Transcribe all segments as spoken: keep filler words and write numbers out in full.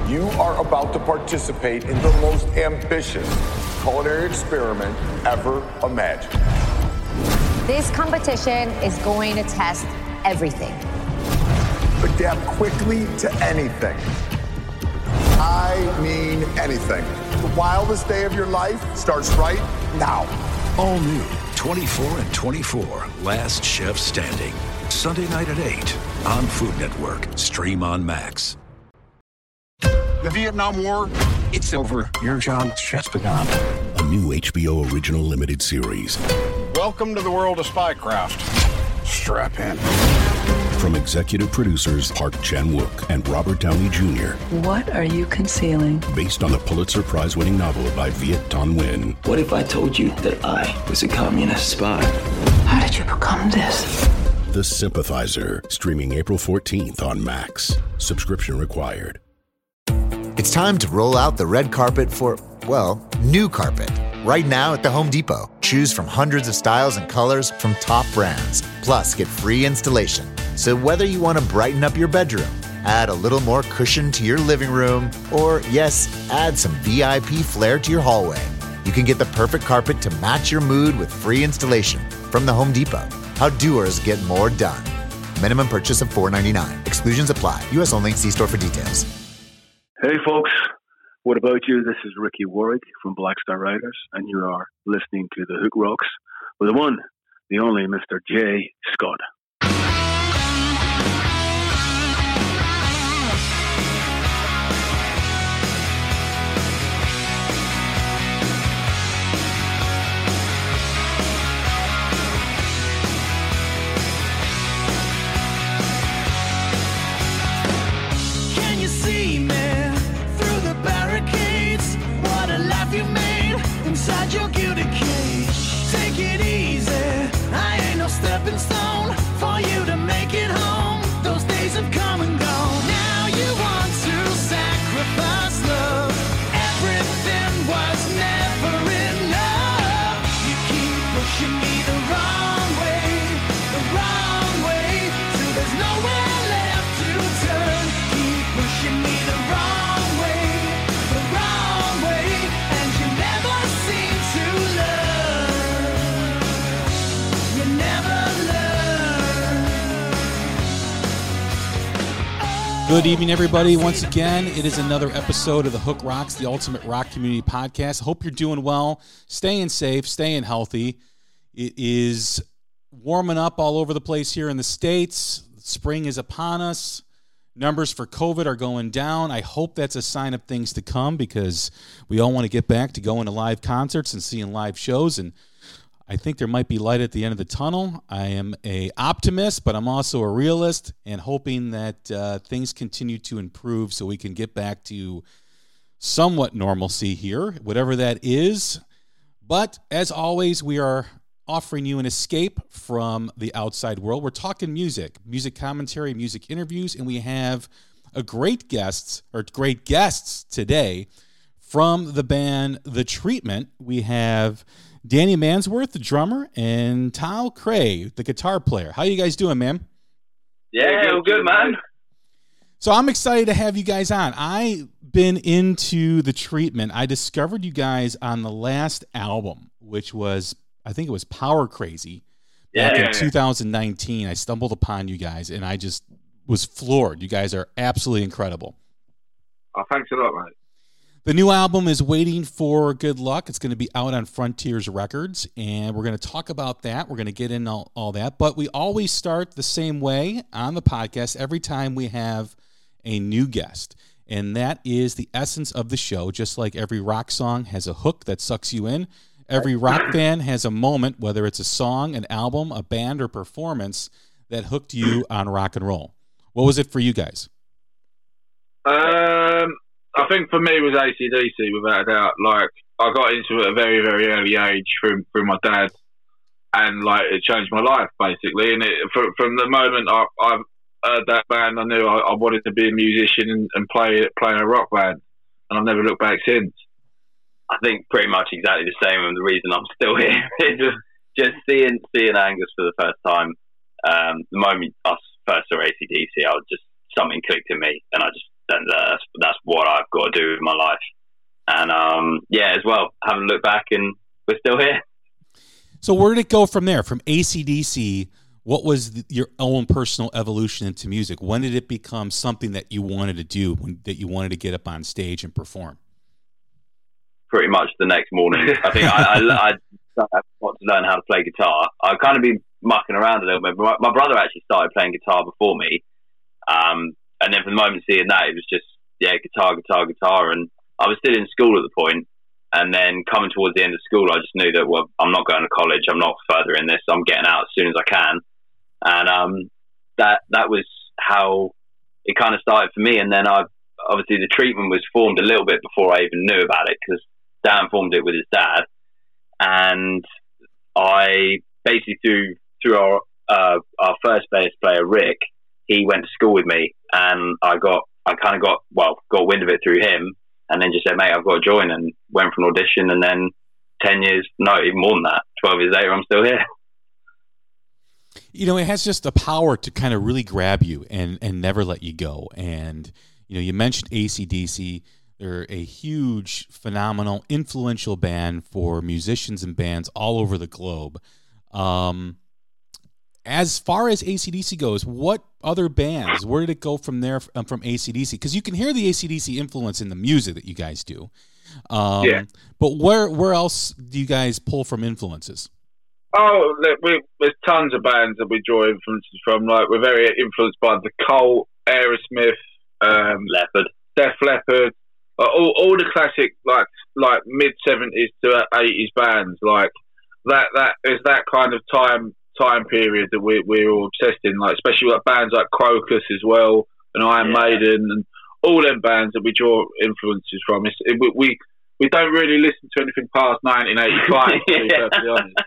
You are about to participate in the most ambitious culinary experiment ever imagined. This competition is going to test everything. Adapt quickly to anything. I mean anything. The wildest day of your life starts right now. All new twenty-four and twenty-four, Last Chef Standing. Sunday night at eight on Food Network. Stream on Max. The Vietnam War, it's over. Your job just begun. A new H B O original limited series. Welcome to the world of spycraft. Strap in. From executive producers Park Chan-wook and Robert Downey Junior What are you concealing? Based on the Pulitzer Prize-winning novel by Viet Thanh Nguyen. What if I told you that I was a communist spy? How did you become this? The Sympathizer, streaming April fourteenth on Max. Subscription required. It's time to roll out the red carpet for, well, new carpet. Right now at the Home Depot. Choose from hundreds of styles and colors from top brands. Plus, get free installation. So whether you want to brighten up your bedroom, add a little more cushion to your living room, or, yes, add some V I P flair to your hallway, you can get the perfect carpet to match your mood with free installation from the Home Depot. How doers get more done. Minimum purchase of four dollars and ninety-nine cents. Exclusions apply. U S only. See store for details. Hey, folks. What about you? This is Ricky Warwick from Black Star Riders, and you are listening to The Hook Rocks with the one, the only Mister J. Scott. Inside your guilty cage, take it easy. I ain't no stepping stone for you to make it home. Those days have come and gone. Now you want to sacrifice love. Everything was never enough. You keep pushing me the wrong way, the wrong way, till there's nowhere left to turn. Keep pushing me the wrong way, the wrong way, and you never seem to learn. You never learn. Good evening, everybody. Once again, it is another episode of the Hook Rocks, the Ultimate Rock Community Podcast. Hope you're doing well, staying safe, staying healthy. It is warming up all over the place here in the States. Spring is upon us. Numbers for COVID are going down. I hope that's a sign of things to come because we all want to get back to going to live concerts and seeing live shows, and I think there might be light at the end of the tunnel. I am a optimist, but I'm also a realist and hoping that uh, things continue to improve so we can get back to somewhat normalcy here, whatever that is. But as always, we are offering you an escape from the outside world. We're talking music, music commentary, music interviews, and we have a great guests or great guests today from the band The Treatment. We have Danny Mansworth, the drummer, and Tal Cray, the guitar player. How you guys doing, man? Yeah, I'm good, man. So I'm excited to have you guys on. I've been into The Treatment. I discovered you guys on the last album, which was, I think it was Power Crazy. Back yeah, in two thousand nineteen, I stumbled upon you guys, and I just was floored. You guys are absolutely incredible. Oh, thanks a lot, mate. The new album is Waiting for Good Luck. It's going to be out on Frontiers Records, and we're going to talk about that. We're going to get into all, all that, but we always start the same way on the podcast every time we have a new guest, and that is the essence of the show. Just like every rock song has a hook that sucks you in, every rock band has a moment, whether it's a song, an album, a band, or performance, that hooked you on rock and roll. What was it for you guys? Um... I think for me it was A C D C, without a doubt. Like, I got into it at a very, very early age through, through my dad, and like it changed my life basically. And it, from, from the moment I, I heard that band, I knew I, I wanted to be a musician and, and play play in a rock band, and I've never looked back since. I think pretty much exactly the same, and the reason I'm still here is just, just seeing seeing Angus for the first time. Um, the moment I first saw A C D C, I was just something clicked in me, and I just and that's that's what I've do with my life. And um, yeah, as well, haven't looked back, and we're still here. So where did it go from there? From A C D C, what was the, your own personal evolution into music? When did it become something that you wanted to do, when, that you wanted to get up on stage and perform? Pretty much the next morning. I think I, I, I, I want to learn how to play guitar. I've kind of been mucking around a little bit. My, my brother actually started playing guitar before me. Um, and then from the moment seeing that, it was just, yeah, guitar, guitar, guitar. And I was still in school at the point. And then coming towards the end of school, I just knew that, well, I'm not going to college. I'm not further in this. I'm getting out as soon as I can. And um, that that was how it kind of started for me. And then I obviously the treatment was formed a little bit before I even knew about it, because Dan formed it with his dad. And I basically through through our uh, our first bass player Rick, he went to school with me, and I got I kind of got well got wind of it through him, and then just said, mate, I've got to join, and went for an audition, and then ten years, no, even more than that, twelve years later, I'm still here. You know, it has just the power to kind of really grab you and, and never let you go. And, you know, you mentioned A C D C. They're a huge, phenomenal, influential band for musicians and bands all over the globe. Um, as far as A C D C goes, what other bands, where did it go from there, um, from A C D C? Because you can hear the A C D C influence in the music that you guys do. Um, yeah. But where where else do you guys pull from influences? Oh, we, there's tons of bands that we draw influences from. Like, we're very influenced by The Cult, Aerosmith, um, Leppard, Def Leppard, uh, all all the classic like like mid seventies to eighties bands. Like that that is that kind of time time period that we we're all obsessed in. Like, especially like bands like Crocus as well, and Iron yeah. Maiden, and all them bands that we draw influences from. It's, it, we, we We don't really listen to anything past nineteen eighty-five, to be perfectly honest.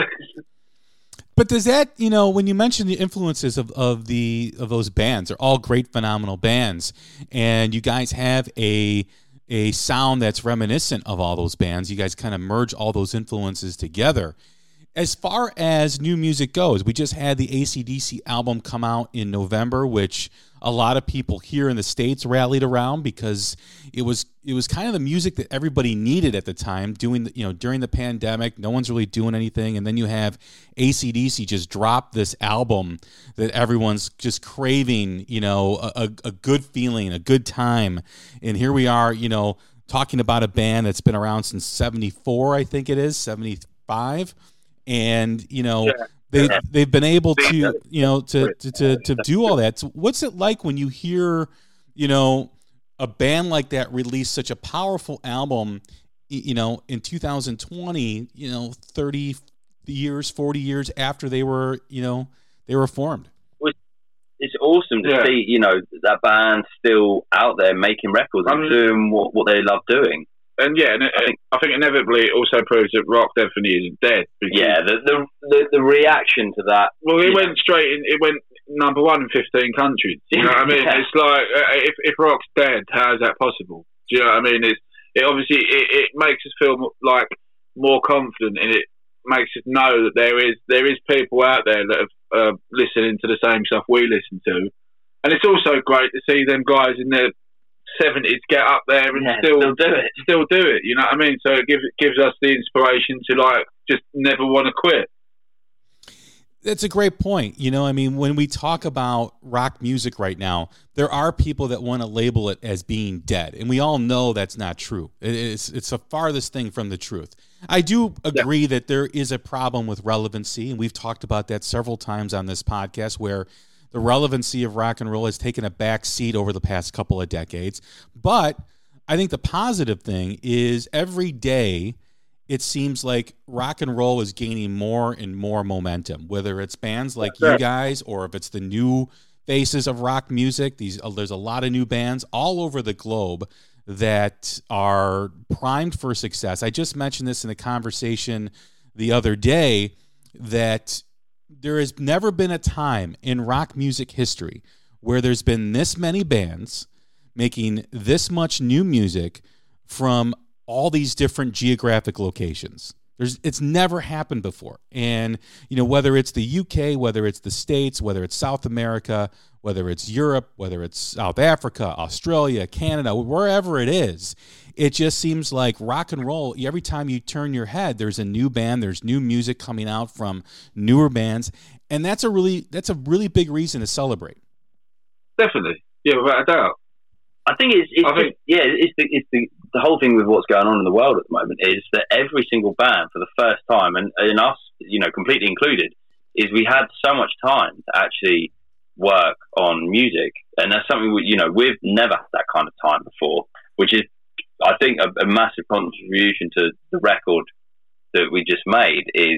But does that, you know, when you mention the influences of, of the of those bands, they're all great, phenomenal bands, and you guys have a a sound that's reminiscent of all those bands. You guys kind of merge all those influences together. As far as new music goes, we just had the A C D C album come out in November, which a lot of people here in the States rallied around because it was it was kind of the music that everybody needed at the time. Doing the, you know during the pandemic, no one's really doing anything, and then you have A C D C just drop this album that everyone's just craving. You know, a, a good feeling, a good time, and here we are. You know, talking about a band that's been around since seventy-four, I think it is seventy-five. And, you know, yeah. they, they've been able to, you know, to, to, to, to do all that. So what's it like when you hear, you know, a band like that release such a powerful album, you know, in two thousand twenty, you know, thirty years, forty years after they were, you know, they were formed? It's awesome to yeah. see, you know, that band still out there making records and I mean, doing what, what they love doing. And yeah, and it, I, think, I think inevitably it also proves that rock definitely isn't dead. Yeah, the, the the the reaction to that. Well, it went straight in. It went number one in fifteen countries. You know what I mean? Yeah. It's like uh, if if rock's dead, how is that possible? Do you know what I mean? It's it obviously it, it makes us feel like more confident, and it makes us know that there is there is people out there that are uh, listening to the same stuff we listen to, and it's also great to see them guys in their seventies get up there and yeah, still, still do it. Still do it. You know what I mean? So it gives gives us the inspiration to like just never want to quit. That's a great point. You know, I mean, when we talk about rock music right now, there are people that want to label it as being dead, and we all know that's not true. It's it's the farthest thing from the truth. I do agree yeah. that there is a problem with relevancy, and we've talked about that several times on this podcast, where the relevancy of rock and roll has taken a back seat over the past couple of decades. But I think the positive thing is every day it seems like rock and roll is gaining more and more momentum, whether it's bands like you guys or if it's the new faces of rock music. These uh, there's a lot of new bands all over the globe that are primed for success. I just mentioned this in a conversation the other day that there has never been a time in rock music history where there's been this many bands making this much new music from all these different geographic locations. There's, it's never happened before. And, you know, whether it's the U K, whether it's the States, whether it's South America, whether it's Europe, whether it's South Africa, Australia, Canada, wherever it is, it just seems like rock and roll, every time you turn your head, there's a new band, there's new music coming out from newer bands. And that's a really, that's a really big reason to celebrate. Definitely. Yeah, without a doubt. I think it's, it's I think, yeah, it's the, it's the the whole thing with what's going on in the world at the moment is that every single band for the first time, and, and us, you know, completely included, is we had so much time to actually work on music, and that's something we, you know, we've never had that kind of time before, which is, I think, a, a massive contribution to the record that we just made is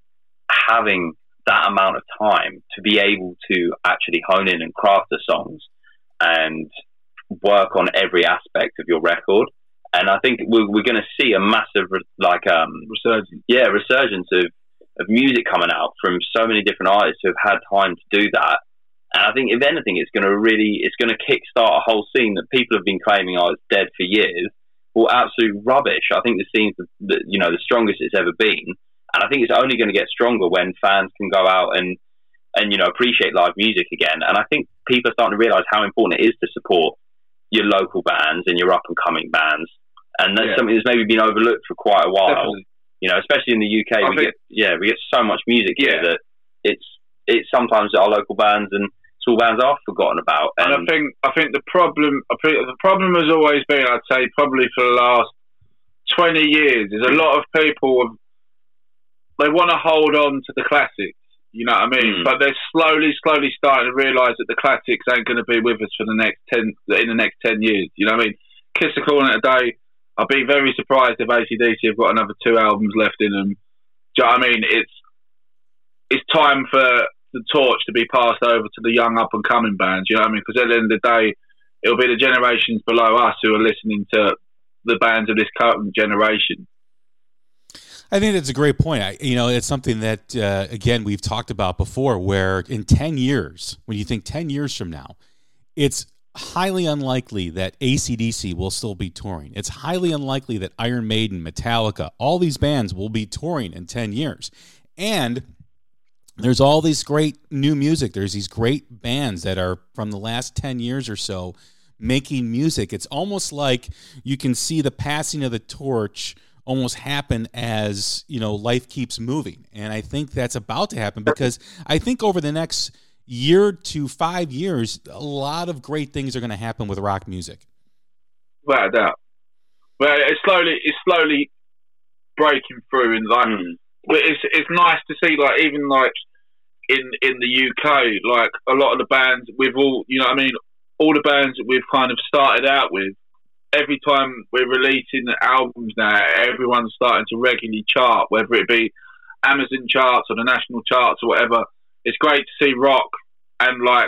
having that amount of time to be able to actually hone in and craft the songs and work on every aspect of your record. And I think we're, we're going to see a massive like um resurgence yeah resurgence of, of music coming out from so many different artists who have had time to do that. And I think if anything it's going to really it's going to kickstart a whole scene that people have been claiming oh it's dead for years, well, absolute rubbish. I think the scene's the, the, you know the strongest it's ever been, and I think it's only going to get stronger when fans can go out and and you know appreciate live music again. And I think people are starting to realise how important it is to support your local bands and your up and coming bands, and that's yeah. something that's maybe been overlooked for quite a while. Definitely. You know, especially in the U K, I we think, get yeah we get so much music yeah. here that it's it's sometimes our local bands and small bands are forgotten about. And, and I think I think the problem I think the problem has always been, I'd say probably for the last twenty years, is a lot of people they want to hold on to the classics. You know what I mean? Mm. But they're slowly, slowly starting to realise that the classics ain't going to be with us for the next ten in the next ten years. You know what I mean? Kiss the Corner today. I'd be very surprised if A C D C have got another two albums left in them. Do you know what I mean? It's it's time for the torch to be passed over to the young up and coming bands. You know what I mean? Because at the end of the day, it'll be the generations below us who are listening to the bands of this current generation. I think that's a great point. I, you know, it's something that, uh, again, we've talked about before, where in ten years, when you think ten years from now, it's highly unlikely that A C D C will still be touring. It's highly unlikely that Iron Maiden, Metallica, all these bands will be touring in ten years. And there's all this great new music. There's these great bands that are from the last ten years or so making music. It's almost like you can see the passing of the torch almost happen as, you know, life keeps moving. And I think that's about to happen, because I think over the next year to five years, a lot of great things are going to happen with rock music. Without a doubt. Well, it's slowly, it's slowly breaking through, and like, mm. it's it's nice to see, like, even like in in the U K, like a lot of the bands we've all, you know what I mean, all the bands that we've kind of started out with, every time we're releasing albums now, everyone's starting to regularly chart, whether it be Amazon charts or the national charts or whatever. It's great to see rock and like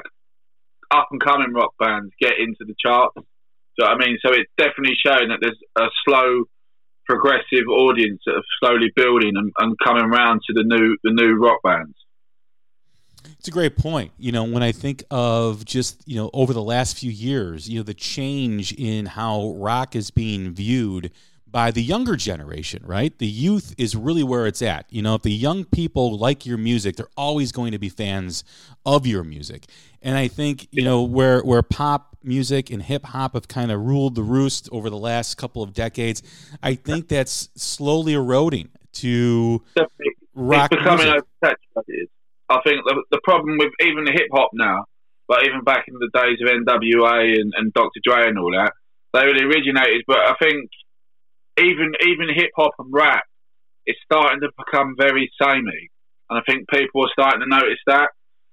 up and coming rock bands get into the charts. Do you know what I mean? So it's definitely showing that there's a slow, progressive audience that are slowly building and, and coming around to the new the new rock bands. It's a great point. You know, when I think of just, you know, over the last few years, you know, the change in how rock is being viewed by the younger generation, right? The youth is really where it's at. You know, if the young people like your music, they're always going to be fans of your music. And I think, you know, where where pop music and hip hop have kind of ruled the roost over the last couple of decades, I think that's slowly eroding to Definitely. rock it's becoming music. oversaturated. I think the, the problem with even the hip hop now, but even back in the days of N W A and, and Doctor Dre and all that, they really originated. But I think even even hip hop and rap is starting to become very samey, and I think people are starting to notice that.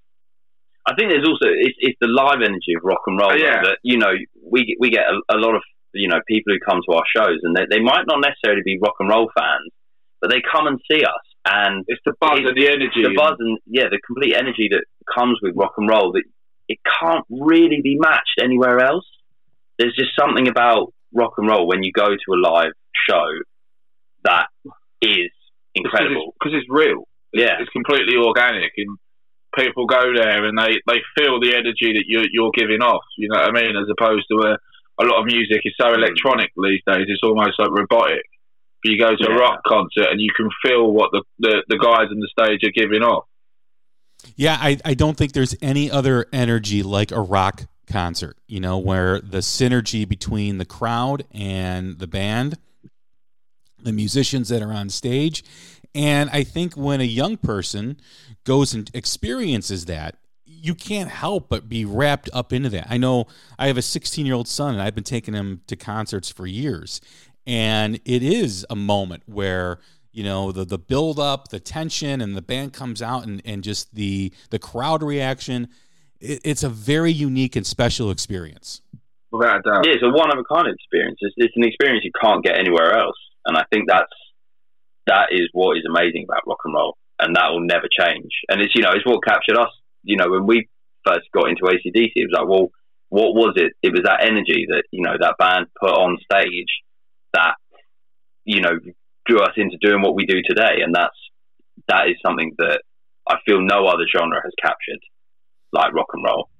I think there's also it's, it's the live energy of rock and roll. Oh, yeah. That, you know, we we get a, a lot of you know people who come to our shows, and they, they might not necessarily be rock and roll fans, but they come and see us. And it's the buzz and the energy, the buzz and yeah, the complete energy that comes with rock and roll that it can't really be matched anywhere else. There's just something about rock and roll when you go to a live show that is incredible because it's, it's real. Yeah, it's, it's completely organic, and people go there and they, they feel the energy that you're you're giving off. You know what I mean? As opposed to a a lot of music is so electronic these days; it's almost like robotic. You go to Yeah. a rock concert and you can feel what the, the, the guys on the stage are giving off. Yeah, I, I don't think there's any other energy like a rock concert, you know, where the synergy between the crowd and the band, the musicians that are on stage. And I think when a young person goes and experiences that, you can't help but be wrapped up into that. I know I have a sixteen-year-old son, and I've been taking him to concerts for years. And it is a moment where, you know, the the build up, the tension, and the band comes out, and, and just the the crowd reaction. It, it's a very unique and special experience. Without a doubt. Yeah, it's a one of a kind experience. It's, it's an experience you can't get anywhere else, and I think that's that is what is amazing about rock and roll, and that will never change. And it's you know it's what captured us. You know, when we first got into A C D C, it was like, well, what was it? It was that energy that you know that band put on stage that you know drew us into doing what we do today, and that's that is something that I feel no other genre has captured like rock and roll.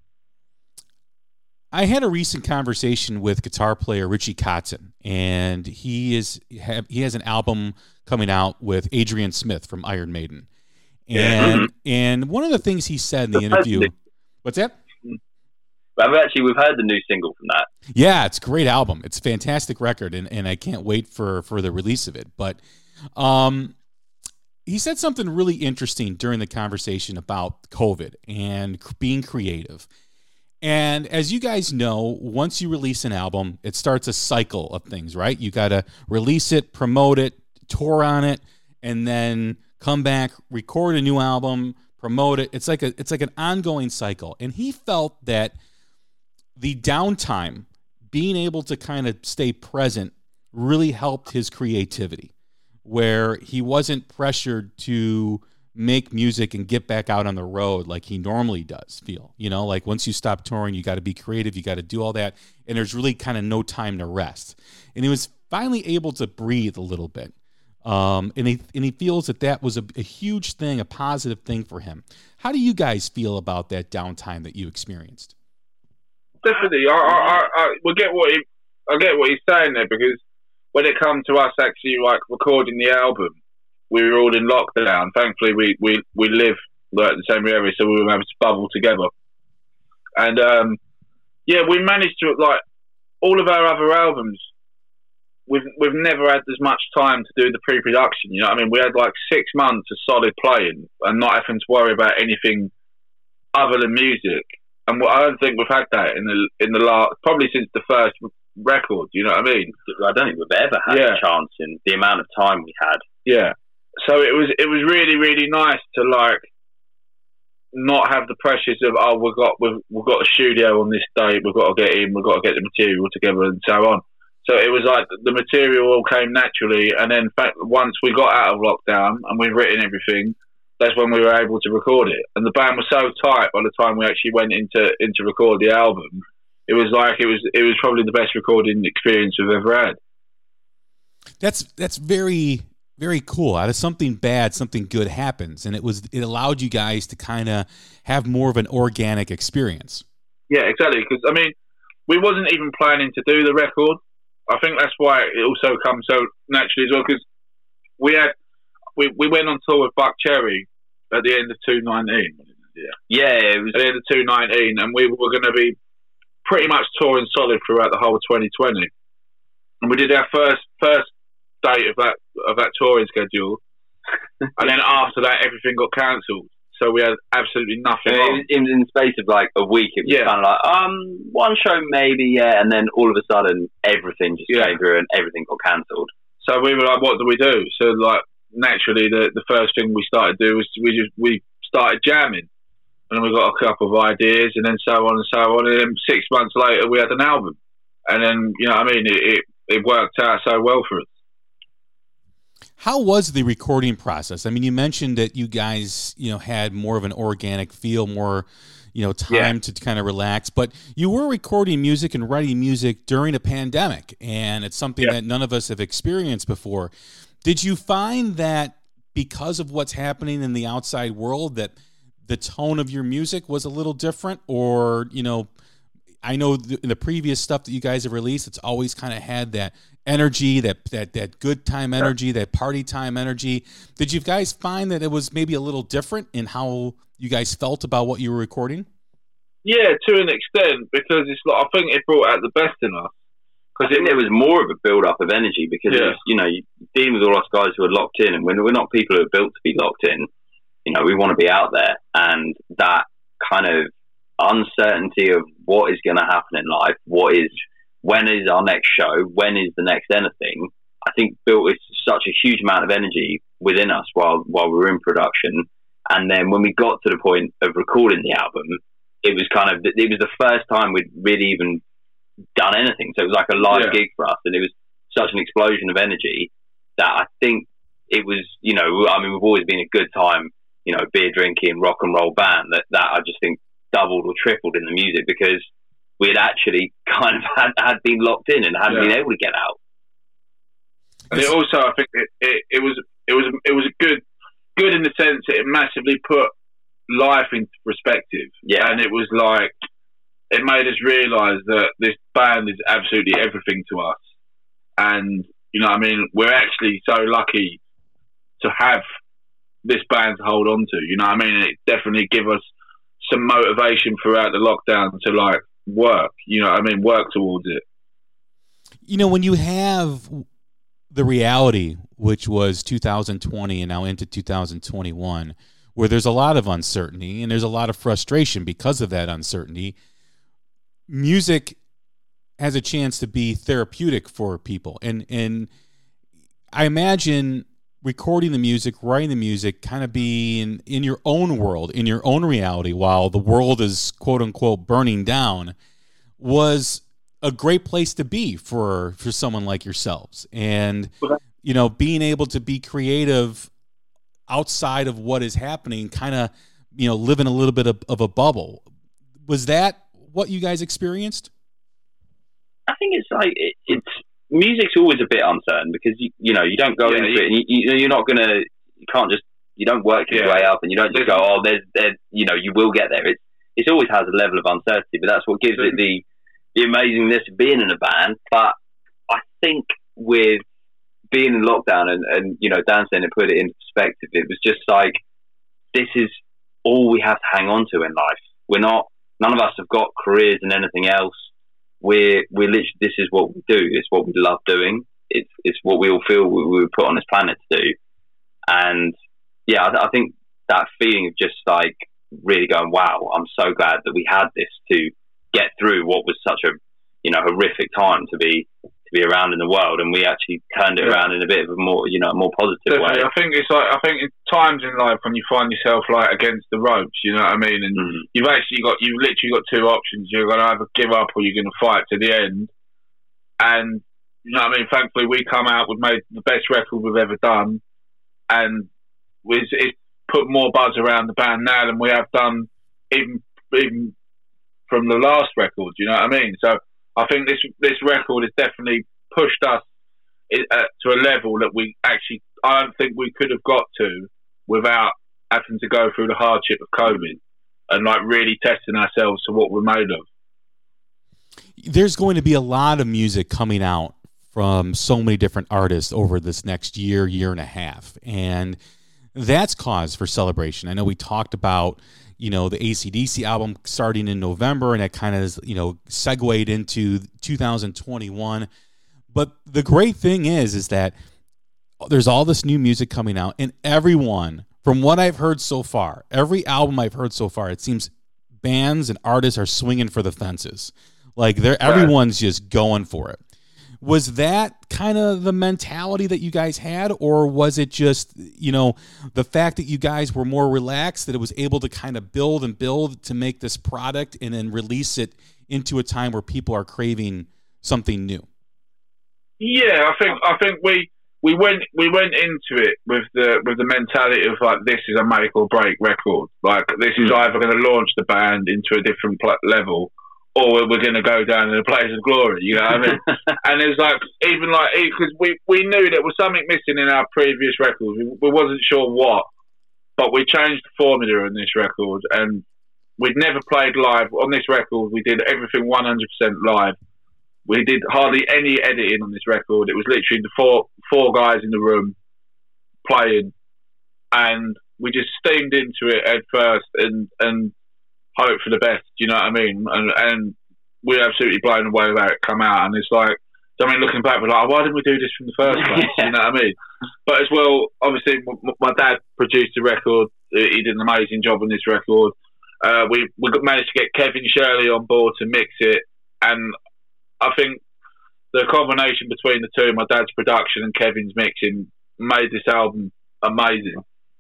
I had a recent conversation with guitar player Richie Kotzen, and he is have, he has an album coming out with Adrian Smith from Iron Maiden, and yeah. and one of the things he said in the interview, what's that? I've actually we've heard the new single from that. Yeah, it's a great album. It's a fantastic record, and, and I can't wait for, for the release of it. But um, he said something really interesting during the conversation about COVID and being creative. And as you guys know, once you release an album, it starts a cycle of things, right? You got to release it, promote it, tour on it, and then come back, record a new album, promote it. It's like a it's like an ongoing cycle. And he felt that the downtime, being able to kind of stay present, really helped his creativity, where he wasn't pressured to make music and get back out on the road like he normally does feel. You know, like once you stop touring, you got to be creative, you got to do all that, and there's really kind of no time to rest. And he was finally able to breathe a little bit. Um, and he and he feels that that was a, a huge thing, a positive thing for him. How do you guys feel about that downtime that you experienced? Definitely, I, I, I, I will get what he, I get what he's saying there, because when it comes to us actually like recording the album, we were all in lockdown. Thankfully, we we, we live like the same area, so we were able to bubble together. And um, yeah, we managed to like all of our other albums. We've we've never had as much time to do the pre-production. You know what I mean? We had like six months of solid playing and not having to worry about anything other than music. And I don't think we've had that in the in the last probably since the first record. You know what I mean? I don't think we've ever had yeah. a chance in the amount of time we had. Yeah. So it was it was really really nice to like not have the pressures of oh we've got we've we've got a studio on this date, we've got to get in, we've got to get the material together and so on. So it was like the material all came naturally, and then in fact, once we got out of lockdown and we'd written everything, that's when we were able to record it. And the band was so tight by the time we actually went into into record the album. It was like it was it was probably the best recording experience we've ever had. That's that's very very cool. Out of something bad, something good happens, and it was it allowed you guys to kind of have more of an organic experience. Yeah, exactly. Because I mean, we wasn't even planning to do the record. I think that's why it also comes so naturally as well. Because we had we we went on tour with Buck Cherry at the end of two nineteen. Yeah, yeah, it was at the end of two nineteen, and we were going to be pretty much touring solid throughout the whole twenty twenty. And we did our first first date of that of that touring schedule, and then after that, everything got cancelled. So we had absolutely nothing. It was in, in the space of like a week. It was yeah. kind of like um one show maybe, yeah, and then all of a sudden everything just yeah. came through and everything got cancelled. So we were like, what do we do? So like naturally, the the first thing we started to do was we just we started jamming, and then we got a couple of ideas, and then so on and so on. And then six months later, we had an album, and then you know what I mean, it it, it worked out so well for us. How was the recording process? I mean, you mentioned that you guys, you know, had more of an organic feel, more, you know, time yeah. to kind of relax. But you were recording music and writing music during a pandemic, and it's something yeah. that none of us have experienced before. Did you find that because of what's happening in the outside world that the tone of your music was a little different? Or, you know, I know th- in the previous stuff that you guys have released, it's always kind of had that energy, that that that good time energy, that party time energy. Did you guys find that it was maybe a little different in how you guys felt about what you were recording? Yeah, to an extent, because it's like I think it brought out the best in us. I think there was more of a build-up of energy because, Yeah. it was, you know, you're dealing with all us guys who are locked in, and we're, we're not people who are built to be locked in. You know, we want to be out there, and that kind of uncertainty of what is going to happen in life, what is, when is our next show, when is the next anything, I think built such a huge amount of energy within us while while we were in production. And then when we got to the point of recording the album, it was kind of, it was the first time we'd really even done anything. So it was like a live Yeah. gig for us, and it was such an explosion of energy that I think it was, you know, I mean, we've always been a good time, you know, beer drinking, rock and roll band, that, that I just think doubled or tripled in the music because we had actually kind of had, had been locked in and hadn't Yeah. been able to get out. And it also, I think it, it, it was it was it was a good good in the sense that it massively put life into perspective. Yeah. And it was like it made us realise that this band is absolutely everything to us. And you know what I mean, we're actually so lucky to have this band to hold on to. You know what I mean? And it definitely gave us some motivation throughout the lockdown to like work. You know what I mean? Work towards it. You know, when you have the reality, which was two thousand twenty and now into two thousand twenty-one, where there's a lot of uncertainty and there's a lot of frustration because of that uncertainty, music has a chance to be therapeutic for people. And and I imagine recording the music, writing the music, kind of being in your own world, in your own reality, while the world is quote unquote burning down, was a great place to be for for someone like yourselves. And you know, being able to be creative outside of what is happening, kind of, you know, living a little bit of, of a bubble. Was that what you guys experienced? I think it's like it, it's music's always a bit uncertain because you you know you don't go Yeah, into you- it and you, you you're not gonna you can't just you don't work your Yeah. way up and you don't just go oh there's there you know you will get there. It's it always has a level of uncertainty, but that's what gives it the the amazingness of being in a band. But I think with being in lockdown and, and you know Dan saying it put it into perspective, it was just like this is all we have to hang on to in life. We're not none of us have got careers in anything else. We're we're literally this is what we do. It's what we love doing. It's it's what we all feel we, we were put on this planet to do. And yeah, I, I think that feeling of just like really going, wow, I'm so glad that we had this to get through what was such a you know horrific time to be to be around in the world, and we actually turned it Yeah. around in a bit of a more you know a more positive way. Definitely. I think it's like I think in times in life when you find yourself like against the ropes, you know what I mean, and Mm. you've actually got you've literally got two options. You're going to either give up or you're going to fight to the end. And you know what I mean. Thankfully, we come out we've made the best record we've ever done, and it's, it's put more buzz around the band now than we have done even even from the last record. You know what I mean? So I think this this record has definitely pushed us it, uh, to a level that we actually I don't think we could have got to without having to go through the hardship of COVID and like really testing ourselves to what we're made of. There's going to be a lot of music coming out from so many different artists over this next year, year and a half. And that's cause for celebration. I know we talked about, you know, the A C D C album starting in November, and that kind of, you know, segued into two thousand twenty-one. But the great thing is, is that there's all this new music coming out, and everyone, from what I've heard so far, every album I've heard so far, it seems bands and artists are swinging for the fences. Like they're everyone's just going for it. Was that kind of the mentality that you guys had, or was it just, you know, the fact that you guys were more relaxed, that it was able to kind of build and build to make this product and then release it into a time where people are craving something new? Yeah, I think I think we we went we went into it with the with the mentality of like this is a make or break record. Like this is either going to launch the band into a different pl- level, or we're going to go down in a blaze of glory. You know what I mean? And it's like even like because we we knew there was something missing in our previous records. We, we wasn't sure what, but we changed the formula in this record, and we'd never played live. On this record, we did everything one hundred percent live. We did hardly any editing on this record. It was literally the four four guys in the room playing, and we just steamed into it at first and, and hoped for the best. You know what I mean? And, and we were absolutely blown away with how it come out. And it's like, I mean, looking back, we're like, why didn't we do this from the first place? Yeah. You know what I mean? But as well, obviously, m- my dad produced the record. He did an amazing job on this record. Uh, we we got, managed to get Kevin Shirley on board to mix it, and I think the combination between the two, my dad's production and Kevin's mixing, made this album amazing.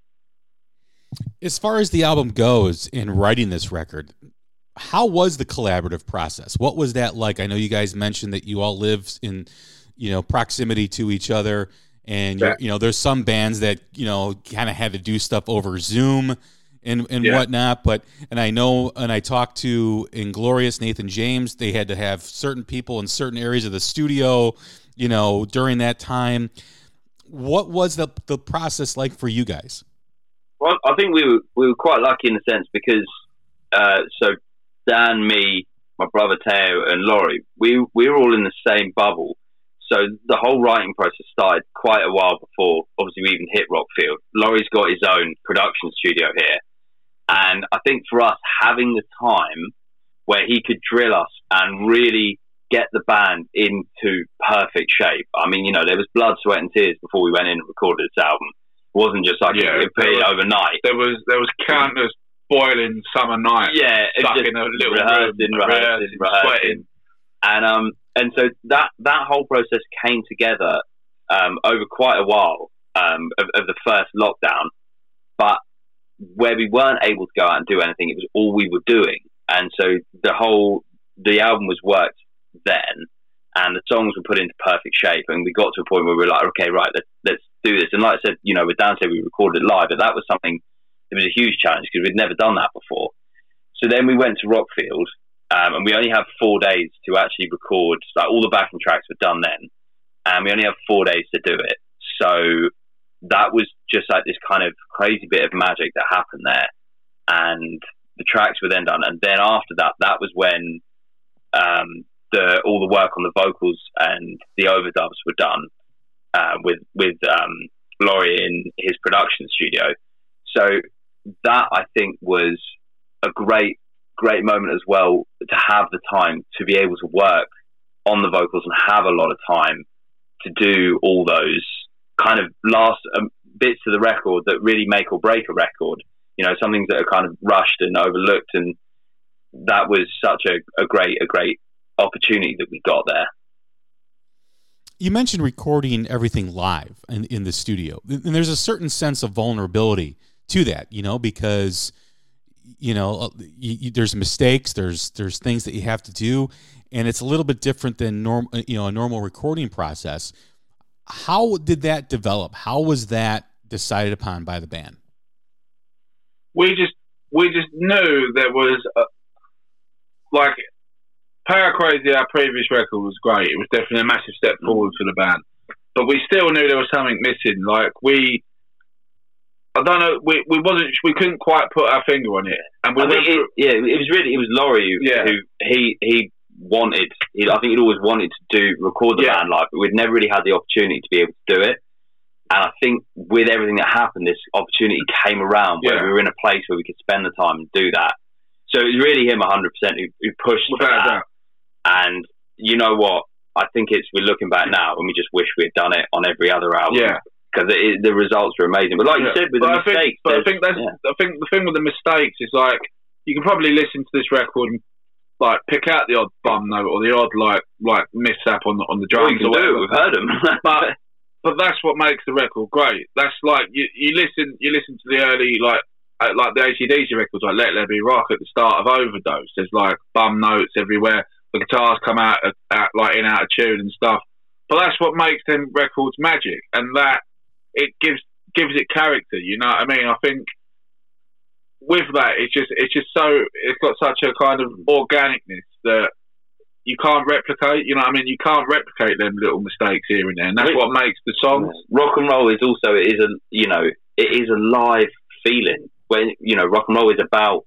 As far as the album goes in writing this record, how was the collaborative process? What was that like? I know you guys mentioned that you all live in, you know, proximity to each other, and Yeah. you know, there's some bands that, you know, kind of had to do stuff over Zoom and and Yeah. whatnot. But and I know, and I talked to Inglorious Nathan James. They had to have certain people in certain areas of the studio, you know, during that time. What was the the process like for you guys? Well, I think we were we were quite lucky in a sense because uh, so Dan, me, my brother Teo, and Laurie, we we were all in the same bubble. So the whole writing process started quite a while before, obviously, we even hit Rockfield. Laurie's got his own production studio here, and I think for us having the time where he could drill us and really get the band into perfect shape. I mean, you know, there was blood, sweat, and tears before we went in and recorded this album. It wasn't just like Yeah, it appeared there was- overnight. There was there was countless boiling summer nights. Yeah, it stuck just in a little rehearsing, room, rehearsing, rehearsing, rehearsing. sweating. And um, and so that that whole process came together um, over quite a while um, of, of the first lockdown. But where we weren't able to go out and do anything, it was all we were doing. And so the whole the album was worked then, and the songs were put into perfect shape. And we got to a point where we were like, okay, right, let's let's do this. And like I said, you know, with Dan said we recorded it live, but that was something. It was a huge challenge because we'd never done that before. So then we went to Rockfield. Um, and we only have four days to actually record. Like all the backing tracks were done then, and we only have four days to do it. So that was just like this kind of crazy bit of magic that happened there, and the tracks were then done. And then after that, that was when um, the all the work on the vocals and the overdubs were done uh, with with um, Laurie in his production studio. So that I think was a great. great moment as well to have the time to be able to work on the vocals and have a lot of time to do all those kind of last um, bits of the record that really make or break a record. You know, some things that are kind of rushed and overlooked, and that was such a, a great, a great opportunity that we got there. You mentioned recording everything live in, in the studio, and there's a certain sense of vulnerability to that, you know, because you know, you, you, there's mistakes, there's there's things that you have to do, and it's a little bit different than norm, you know, a normal recording process. How did that develop? How was that decided upon by the band? We just we just knew there was a, like Power Crazy. Our previous record was great. It was definitely a massive step forward for the band, but we still knew there was something missing. Like we. I don't know. We we wasn't. We couldn't quite put our finger on it, and we I think went it, yeah, it was really it was Laurie who, Yeah. who he he wanted. He, I think he'd always wanted to do record the Yeah. band live, but we'd never really had the opportunity to be able to do it. And I think with everything that happened, this opportunity came around where Yeah. we were in a place where we could spend the time and do that. So it was really him one hundred percent who, who pushed for Without a that. doubt. And you know what? I think it's we're looking back now, and we just wish we had done it on every other album. Yeah. Because the results were amazing. But like Yeah. you said, with but the I think, mistakes, but I there's- think that's yeah. I think the thing with the mistakes is like you can probably listen to this record and like pick out the odd bum note or the odd like like mishap on the on the Well, drums. you can or do it. whatever. We've heard them. but but that's what makes the record great. That's like you, you listen you listen to the early like uh, like the A C D C records like Let There Be Rock at the start of Overdose. There's like bum notes everywhere. The guitars come out, of, out like in out of tune and stuff. But that's what makes them records magic, and that it gives gives it character. You know what I mean? I think with that, it's just it's just so it's got such a kind of organicness that you can't replicate. You know what I mean? You can't replicate them little mistakes here and there, and that's Wait. what makes the songs. Rock and roll is also it is a you know it is a live feeling when you know rock and roll is about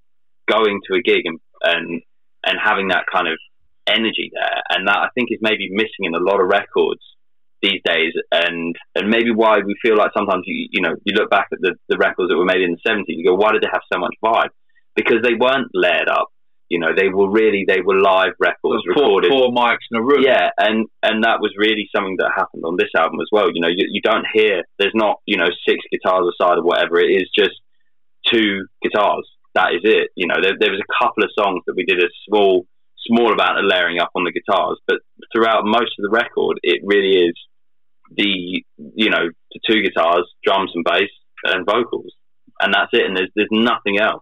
going to a gig and and and having that kind of energy there, and that I think is maybe missing in a lot of records these days, and and maybe why we feel like sometimes you you know you look back at the, the records that were made in the seventies, you go, why did they have so much vibe? Because they weren't layered up, you know, they were really they were live records recorded, four, four mics in a room. Yeah, and and that was really something that happened on this album as well. You know, you, you don't hear, there's not, you know, six guitars aside or whatever. It is just two guitars. That is it. You know, there, there was a couple of songs that we did a small small amount of layering up on the guitars, but throughout most of the record, it really is the, you know, the two guitars, drums and bass and vocals, and that's it. And there's there's nothing else.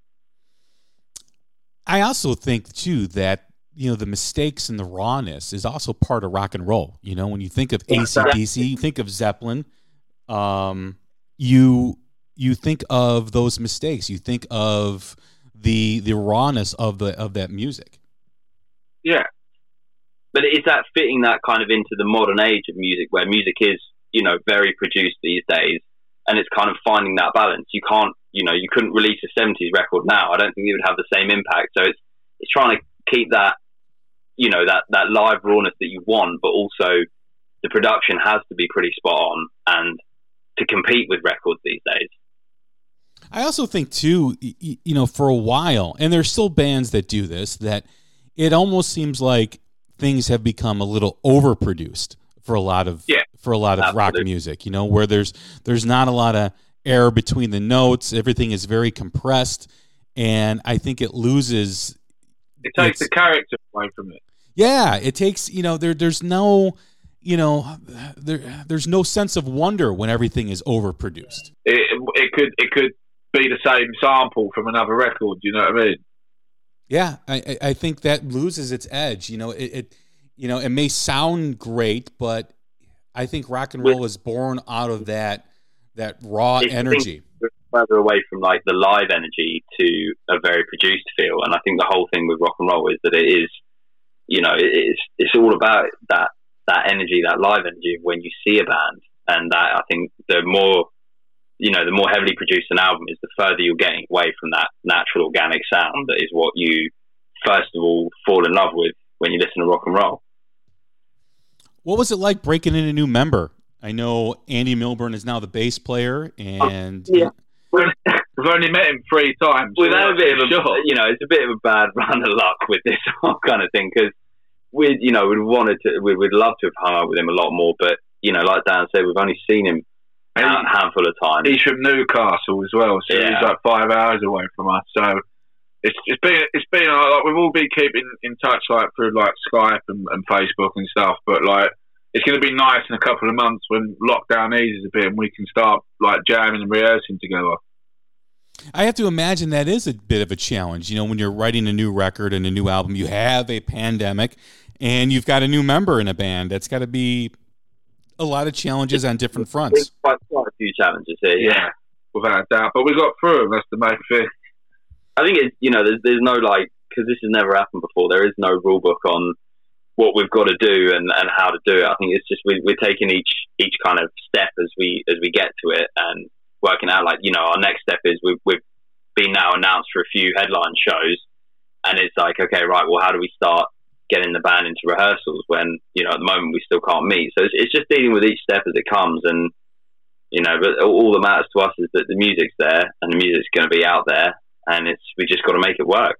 I also think too that, you know, the mistakes and the rawness is also part of rock and roll. You know, when you think of A C D C, you think of Zeppelin, um, you you think of those mistakes. You think of the the rawness of the of that music. Yeah, but is that fitting that kind of into the modern age of music, where music is, you know, very produced these days, and it's kind of finding that balance. You can't, you know, you couldn't release a seventies record now. I don't think it would have the same impact. So it's it's trying to keep that, you know, that that live rawness that you want, but also the production has to be pretty spot on and to compete with records these days. I also think too, you know, for a while, and there's still bands that do this, that it almost seems like things have become a little overproduced for a lot of yeah, for a lot of absolutely. rock music, you know, where there's there's not a lot of air between the notes. Everything is very compressed, and I think it loses. It takes the character away from it. Yeah, it takes, you know, there there's no, you know, there there's no sense of wonder when everything is overproduced. It it could it could be the same sample from another record. You know what I mean? Yeah, I, I think that loses its edge. You know, it, it you know it may sound great, but I think rock and roll is born out of that that raw it's energy. Further away from like the live energy to a very produced feel, and I think the whole thing with rock and roll is that it is, you know, it's it's all about that that energy, that live energy when you see a band, and that I think the more, you know, the more heavily produced an album is, the further you're getting away from that natural organic sound that is what you first of all fall in love with when you listen to rock and roll. What was it like breaking in a new member? I know Andy Milburn is now the bass player, and oh, yeah. We've only met him three times. We've had a bit of a, sure. you know, it's a bit of a bad run of luck with this whole kind of thing, because we, you know, we wanted to, we would love to have hung out with him a lot more, but you know, like Dan said, we've only seen him a handful of times. He's from Newcastle as well, so yeah. he's like five hours away from us. So it's it's been it's been like we've all been keeping in touch like through like Skype and, and Facebook and stuff, but like it's going to be nice in a couple of months when lockdown eases a bit and we can start like jamming and rehearsing together. I have to imagine that is a bit of a challenge. You know, when you're writing a new record and a new album, you have a pandemic and you've got a new member in a band. That's got to be a lot of challenges on different fronts. Quite, quite a few challenges here, yeah. yeah, without a doubt. But we got through them. That's the main thing. I think it's, you know, there's, there's no like, because this has never happened before, there is no rule book on what we've got to do and, and how to do it. I think it's just we, we're taking each each kind of step as we as we get to it and working out, like, you know, our next step is we've, we've been now announced for a few headline shows, and it's like, okay, right, well, how do we start getting the band into rehearsals when, you know, at the moment we still can't meet? So it's, it's just dealing with each step as it comes, and, you know, but all that matters to us is that the music's there and the music's going to be out there, and it's we just got to make it work.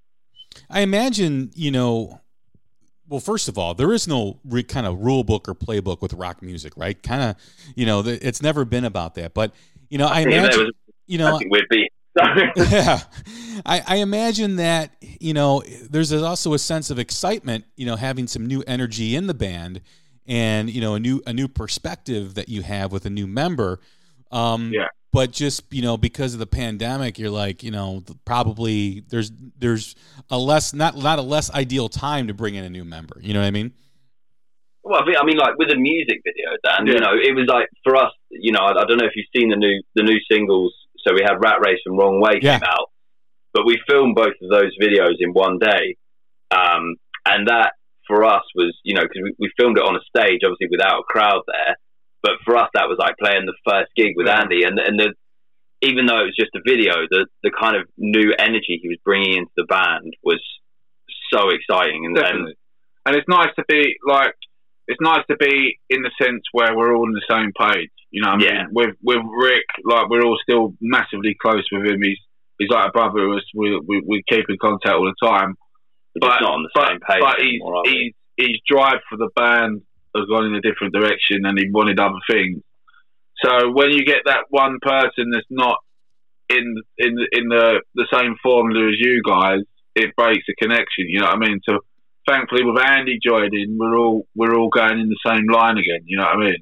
I imagine, you know, well, first of all, there is no re- kind of rule book or playbook with rock music, right? Kind of, you know, th- it's never been about that. But, you know, I, I imagine, was, you know, I think we'd be. yeah, I, I imagine that, you know, there's also a sense of excitement, you know, having some new energy in the band and, you know, a new a new perspective that you have with a new member. Um, yeah. But just, you know, because of the pandemic, you're like, you know, probably there's there's a less not not a less ideal time to bring in a new member. You know what I mean? Well, I mean, like with the music video, Dan, yeah. you know, it was like for us, you know, I, I don't know if you've seen the new the new singles. So we had Rat Race and Wrong Way yeah. came out, but we filmed both of those videos in one day, um, and that for us was, you know, because we, we filmed it on a stage, obviously without a crowd there. But for us, that was like playing the first gig with Andy, and and the even though it was just a video, the the kind of new energy he was bringing into the band was so exciting. And Definitely. And it's nice to be like, it's nice to be in the sense where we're all on the same page. You know what I mean? Yeah. With with Rick, like we're all still massively close with him. He's he's like a brother to us. We we, we keep in contact all the time. We're just not on the but, same page. But he's, anymore, are we? he's his drive for the band has gone in a different direction, and he wanted other things. So when you get that one person that's not in in in the the same formula as you guys, it breaks the connection. You know what I mean? So thankfully, with Andy joining, we're all we're all going in the same line again. You know what I mean?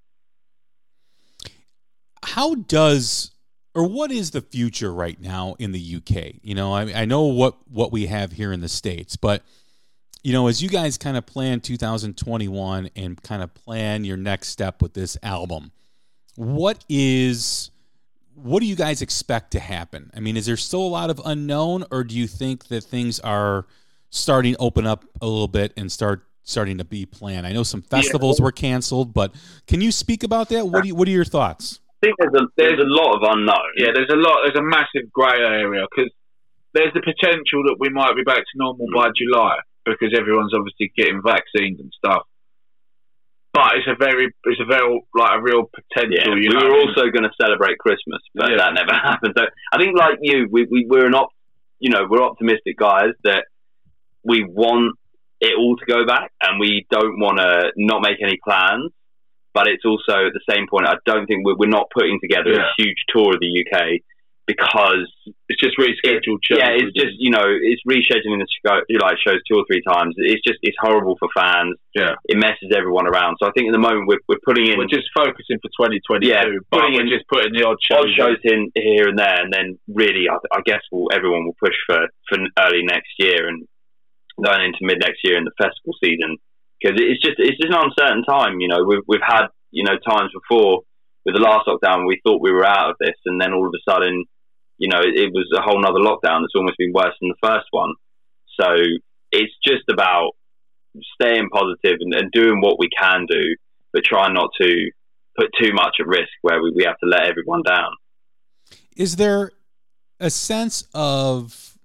How does or what is the future right now in the U K? You know, I, I know what, what we have here in the States, but, you know, as you guys kind of plan two thousand twenty-one and kind of plan your next step with this album, what is, what do you guys expect to happen? I mean, is there still a lot of unknown, or do you think that things are starting to open up a little bit and start starting to be planned? I know some festivals yeah. were canceled, but can you speak about that? What do you, what are your thoughts? I think there's a there's a lot of unknown. Yeah, there's a lot. There's a massive grey area because there's the potential that we might be back to normal mm. by July because everyone's obviously getting vaccines and stuff. But it's a very, it's a very like a real potential. Yeah, you we know were I mean? also going to celebrate Christmas, but yeah. that never happened. So I think, like you, we, we we're an op, you know, we're optimistic guys that we want it all to go back, and we don't want to not make any plans. But it's also at the same point, I don't think we're, we're not putting together yeah. a huge tour of the U K because it's just rescheduled. It, yeah, it's just, you know, it's rescheduling the show, like shows two or three times. It's just, it's horrible for fans. Yeah, it messes everyone around. So I think at the moment we're we're putting in, we're just focusing for twenty twenty-two. Yeah, but putting we're in, just putting the odd shows, odd shows in here and there, and then really, I, I guess we'll, everyone will push for for early next year and going into mid next year in the festival season. Because it's just it's just an uncertain time, you know. We've we've had you know times before with the last lockdown we thought we were out of this, and then all of a sudden, you know, it, it was a whole nother lockdown that's almost been worse than the first one. So it's just about staying positive and, and doing what we can do, but trying not to put too much at risk where we, we have to let everyone down. Is there a sense of,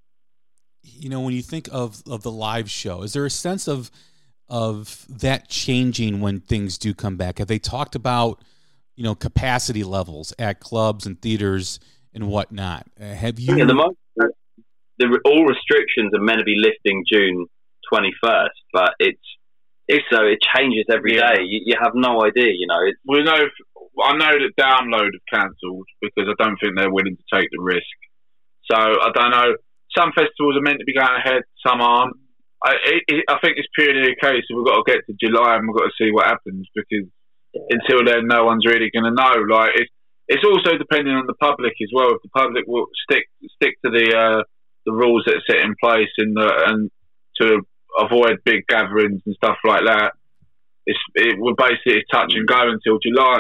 you know, when you think of, of the live show, is there a sense of of that changing when things do come back? Have they talked about, you know, capacity levels at clubs and theaters and whatnot? Uh, have you? Yeah, the, most, the all restrictions are meant to be lifting June twenty-first, but it's it's so it changes every yeah. day. You, you have no idea, you know. It's, we know. I know that Download have cancelled because I don't think they're willing to take the risk. So I don't know. Some festivals are meant to be going ahead, some aren't. I, it, I think it's purely a case of we've got to get to July and we've got to see what happens because yeah. until then, no one's really going to know. Like it's it's also depending on the public as well. If the public will stick stick to the uh, the rules that are set in place and the, and to avoid big gatherings and stuff like that, it's it will basically touch and go until July.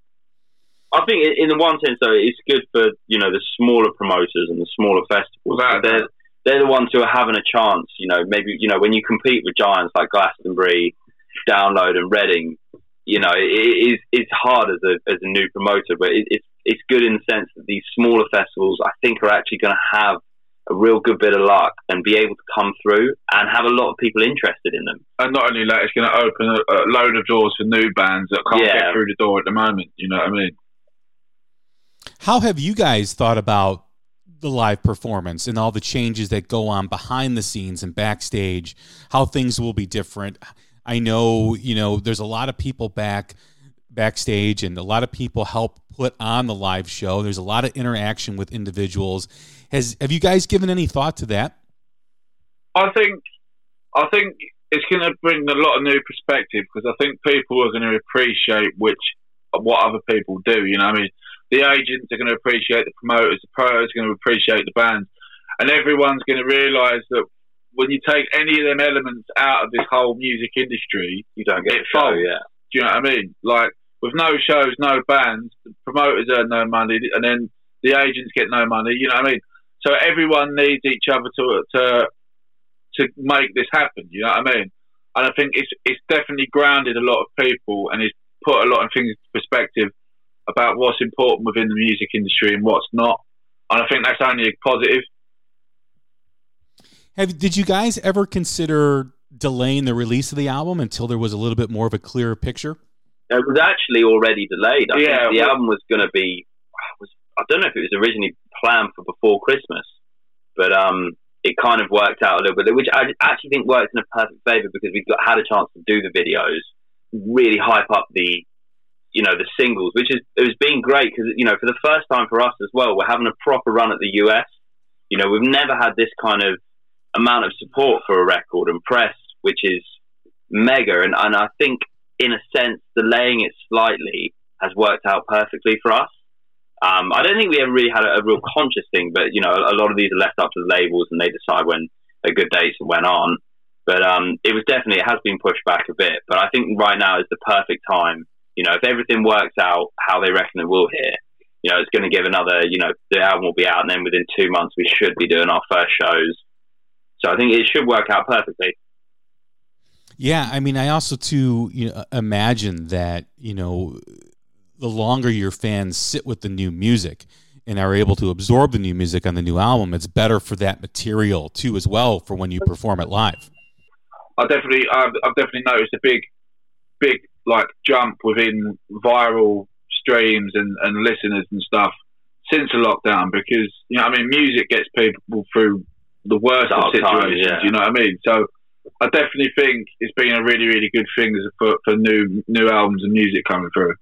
I think in the one sense, though, it's good for you know the smaller promoters and the smaller festivals. That, they're they're the ones who are having a chance. You know, maybe you know when you compete with giants like Glastonbury, Download, and Reading. You know, it, it is it's hard as a as a new promoter, but it, it's it's good in the sense that these smaller festivals, I think, are actually going to have a real good bit of luck and be able to come through and have a lot of people interested in them. And not only that, it's going to open a, a load of doors for new bands that can't yeah. get through the door at the moment. You know what I mean? How have you guys thought about the live performance and all the changes that go on behind the scenes and backstage, how things will be different? I know, you know, there's a lot of people back backstage and a lot of people help put on the live show. There's a lot of interaction with individuals. Has have you guys given any thought to that? I think I think it's going to bring a lot of new perspective because I think people are going to appreciate which what other people do. You know what I mean? The agents are going to appreciate the promoters, the promoters are going to appreciate the bands, and everyone's going to realise that when you take any of them elements out of this whole music industry, you don't get it a show, falls. yeah. Do you know what I mean? Like, with no shows, no bands, the promoters earn no money, and then the agents get no money, you know what I mean? So everyone needs each other to to to make this happen, you know what I mean? And I think it's it's definitely grounded a lot of people, and it's put a lot of things into perspective about what's important within the music industry and what's not. And I think that's only a positive. Have did you guys ever consider delaying the release of the album until there was a little bit more of a clearer picture? It was actually already delayed. I yeah, think the well, album was going to be, was, I don't know if it was originally planned for before Christmas, but um, it kind of worked out a little bit, which I actually think worked in a perfect favour because we got, had a chance to do the videos, really hype up the, you know, the singles, which is it was being great because, you know, for the first time for us as well, we're having a proper run at the U S. You know, we've never had this kind of amount of support for a record and press, which is mega. And, and I think, in a sense, delaying it slightly has worked out perfectly for us. Um, I don't think we ever really had a, a real conscious thing, but, you know, a, a lot of these are left up to the labels and they decide when a good dates and when on. But um, it was definitely, it has been pushed back a bit. But I think right now is the perfect time. You know, if everything works out how they reckon it will here, you know, it's going to give another, you know, the album will be out and then within two months we should be doing our first shows. So I think it should work out perfectly. Yeah, I mean, I also, too, you know, imagine that, you know, the longer your fans sit with the new music and are able to absorb the new music on the new album, it's better for that material, too, as well, for when you perform it live. I definitely, I've, I've definitely noticed a big, big, like, jump within viral streams and, and listeners and stuff since the lockdown because, you know, I mean, music gets people through the worst of situations, yeah. You know what I mean? So I definitely think it's been a really, really good thing for, for new new albums and music coming through.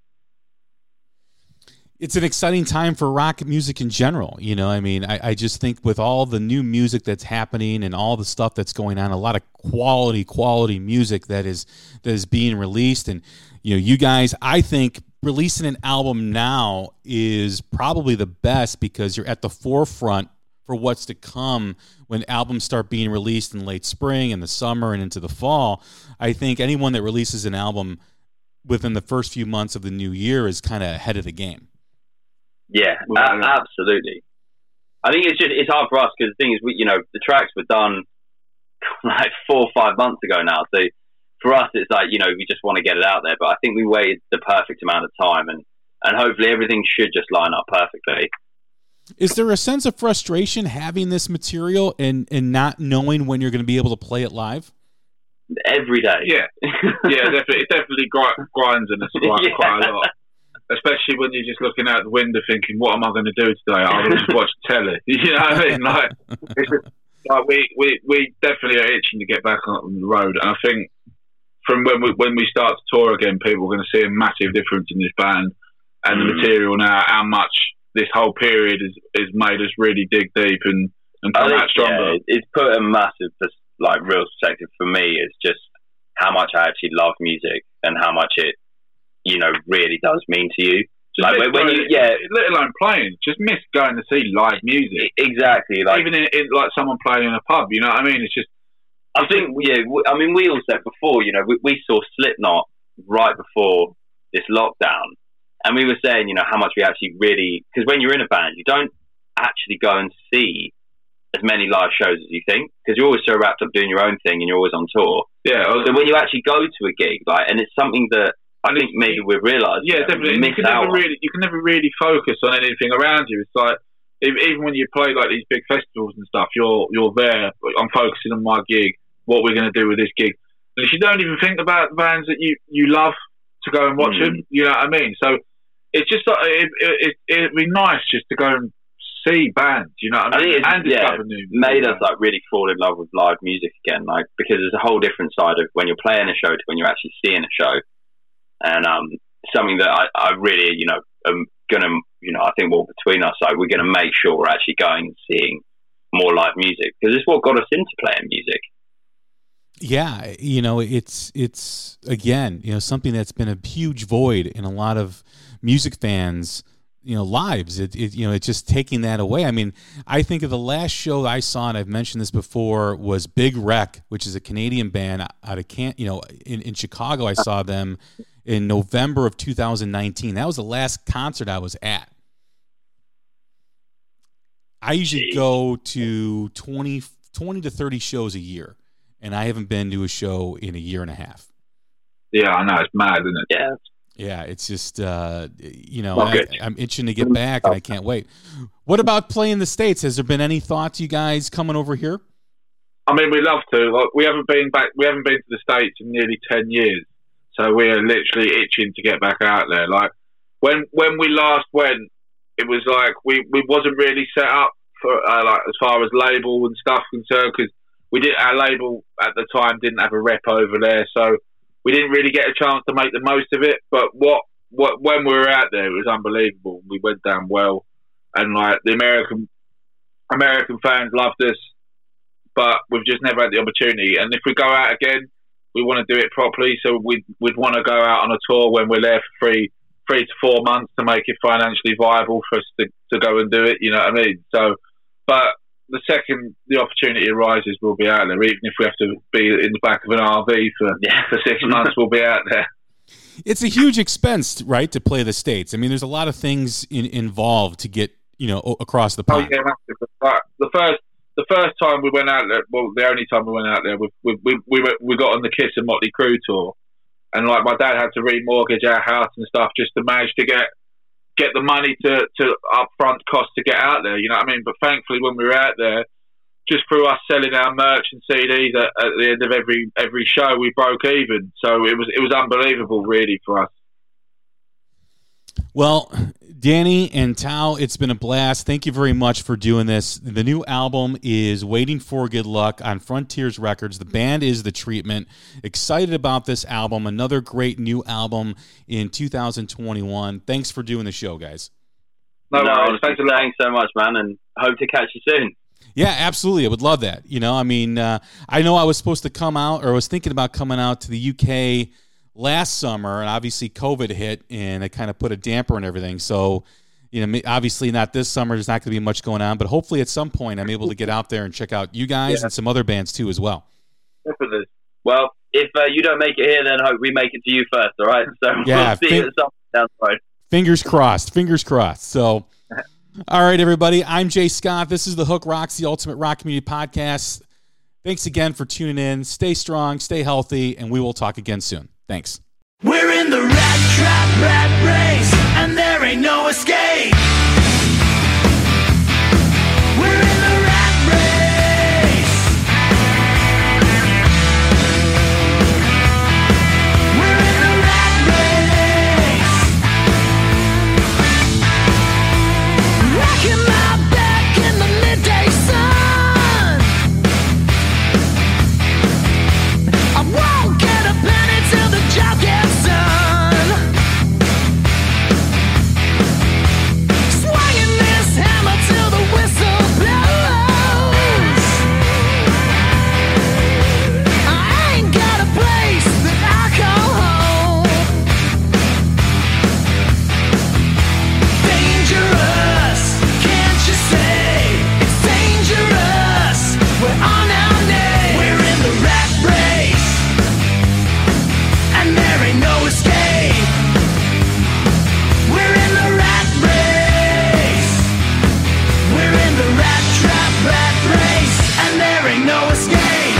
It's an exciting time for rock music in general. You know, I mean, I, I just think with all the new music that's happening and all the stuff that's going on, a lot of quality, quality music that is that is being released. And, you know, you guys, I think releasing an album now is probably the best because you're at the forefront for what's to come when albums start being released in late spring and the summer and into the fall. I think anyone that releases an album within the first few months of the new year is kind of ahead of the game. Yeah, a- absolutely. I think it's just it's hard for us because the thing is, we you know the tracks were done like four or five months ago now. So for us, it's like you know we just want to get it out there. But I think we waited the perfect amount of time, and and hopefully everything should just line up perfectly. Is there a sense of frustration having this material and, and not knowing when you're going to be able to play it live? Every day. Yeah. Yeah, definitely. It definitely grinds in us quite, yeah. quite a lot. Especially when you're just looking out the window thinking, what am I going to do today? I'll just watch telly. You know what I mean? Like, it's just, like we, we, we definitely are itching to get back on the road. And I think from when we, when we start to tour again, people are going to see a massive difference in this band and mm. the material now, how much this whole period has, has made us really dig deep and, and come think, out stronger. Yeah, it's put a massive, like, real perspective for me. It's just how much I actually love music and how much it, you know, really does mean to you. Just like when, when you, yeah, let alone playing. Just miss going to see live music. Exactly, like even in, in like someone playing in a pub. You know what I mean? It's just. I think yeah. I mean, we all said before. You know, we, we saw Slipknot right before this lockdown. And we were saying, you know, how much we actually really... Because when you're in a band, you don't actually go and see as many live shows as you think. Because you're always so wrapped up doing your own thing and you're always on tour. Yeah. So when you actually go to a gig, like, and it's something that I think maybe we've realised... Yeah, you know, definitely. You can, never really, you can never really focus on anything around you. It's like, even when you play like these big festivals and stuff, you're you're there. I'm focusing on my gig, what we're going to do with this gig. And if you don't even think about bands that you, you love to go and watch mm. them, you know what I mean? So... It's just like it, it, it'd be nice just to go and see bands, you know what I mean? I think it's, and yeah, discover new made music. us like really fall in love with live music again, like because there's a whole different side of when you're playing a show to when you're actually seeing a show, and um, something that I, I really, you know, am gonna, you know, I think well between us, like we're gonna make sure we're actually going and seeing more live music because it's what got us into playing music. Yeah, you know, it's it's again, you know, something that's been a huge void in a lot of music fans, you know, lives. It, it you know, it's just taking that away. I mean, I think of the last show I saw, and I've mentioned this before, was Big Wreck, which is a Canadian band out of can you know in, in Chicago. I saw them in November of two thousand nineteen. That was the last concert I was at. I usually go to twenty, twenty to thirty shows a year. And I haven't been to a show in a year and a half. Yeah, I know. It's mad, isn't it? Yeah. Yeah, it's just, uh, you know, Well, I, I'm itching to get back, and I can't wait. What about playing the States? Has there been any thought to you guys coming over here? I mean, we love to. Like, we haven't been back. We haven't been to the States in nearly ten years, so we're literally itching to get back out there. Like when when we last went, it was like we, we wasn't really set up for uh, like as far as label and stuff concerned, because we did our label at the time didn't have a rep over there, so we didn't really get a chance to make the most of it. But what what when we were out there, it was unbelievable. We went down well, and like the American American fans loved us. But we've just never had the opportunity. And if we go out again, we want to do it properly. So we'd, we'd want to go out on a tour when we're there for three, three to four months to make it financially viable for us to, to go and do it. You know what I mean? So, but the second the opportunity arises, we'll be out there. Even if we have to be in the back of an R V for, yeah. for six months, we'll be out there. It's a huge expense, right, to play the States. I mean, there's a lot of things in, involved to get, you know, across the pond. Oh, yeah, massive. The first... The first time we went out there, well, the only time we went out there, we we we we, we got on the Kiss and Motley Crue tour, and like my dad had to remortgage our house and stuff just to manage to get get the money to to upfront costs to get out there. You know what I mean? But thankfully, when we were out there, just through us selling our merch and C Ds at, at the end of every every show, we broke even. So it was it was unbelievable, really, for us. Well, Danny and Tao, it's been a blast. Thank you very much for doing this. The new album is Waiting for Good Luck on Frontiers Records. The band is The Treatment. Excited about this album. Another great new album in two thousand twenty-one. Thanks for doing the show, guys. No, no thanks, thanks so much, man, and hope to catch you soon. Yeah, absolutely. I would love that. You know, I mean, uh, I know I was supposed to come out, or I was thinking about coming out to the U K last summer, and obviously COVID hit, and it kind of put a damper on everything. So, you know, obviously not this summer. There's not going to be much going on, but hopefully at some point I'm able to get out there and check out you guys yeah. and some other bands too as well. Definitely. Well, if uh, you don't make it here, then hope we make it to you first, all right? So yeah, we'll see you at some down the road. Fingers crossed. Fingers crossed. So, all right, everybody. I'm Jay Scott. This is the Hook Rocks, the Ultimate Rock Community Podcast. Thanks again for tuning in. Stay strong, stay healthy, and we will talk again soon. Thanks. We're in the rat trap, rat race, and there ain't no escape. We're in the rat race. We're in the rat race. Rocking my back in the midday sun. I won't get a penny till the job gets done. Swinging this hammer till the whistle blows. I ain't got a place that I call home. Dangerous, can't you say? It's dangerous. We're on our name. We're in the rat race, and there ain't no escape. We're in the rat race. We're in the rat trap, rat race, and there ain't no escape.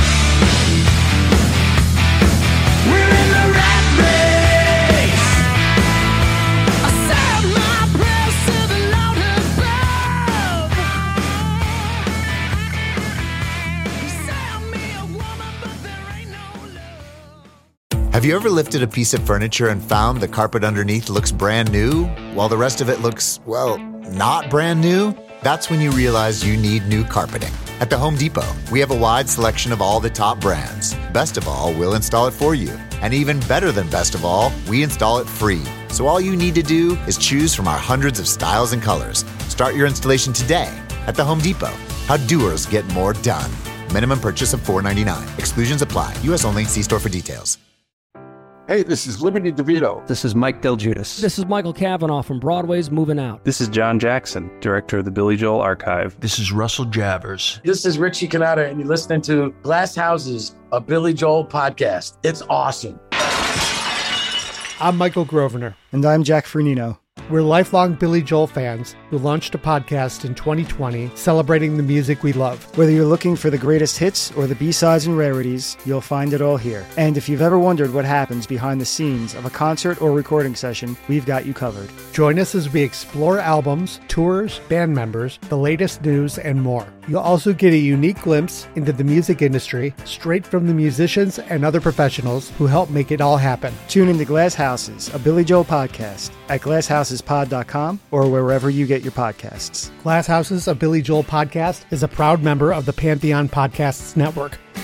We're in the rat race. I said my prayers to the Lord above. He said me a woman, but there ain't no love. Have you ever lifted a piece of furniture and found the carpet underneath looks brand new, while the rest of it looks, well, not brand new? That's when you realize you need new carpeting. At the Home Depot, we have a wide selection of all the top brands. Best of all, we'll install it for you. And even better than best of all, we install it free. So all you need to do is choose from our hundreds of styles and colors. Start your installation today at the Home Depot. How doers get more done. Minimum purchase of four dollars and ninety-nine cents. Exclusions apply. U S only. See store for details. Hey, this is Liberty DeVito. This is Mike Del Judas. This is Michael Cavanaugh from Broadway's Moving Out. This is John Jackson, director of the Billy Joel Archive. This is Russell Javers. This is Richie Canada, and you're listening to Glass Houses, a Billy Joel podcast. It's awesome. I'm Michael Grosvenor. And I'm Jack Fernino. We're lifelong Billy Joel fans who launched a podcast in twenty twenty celebrating the music we love. Whether you're looking for the greatest hits or the B-sides and rarities, you'll find it all here. And if you've ever wondered what happens behind the scenes of a concert or recording session, we've got you covered. Join us as we explore albums, tours, band members, the latest news, and more. You'll also get a unique glimpse into the music industry straight from the musicians and other professionals who help make it all happen. Tune into Glass Houses, a Billy Joel podcast at glass houses pod dot com or wherever you get your podcasts. Glass Houses, a Billy Joel podcast is a proud member of the Pantheon Podcasts Network.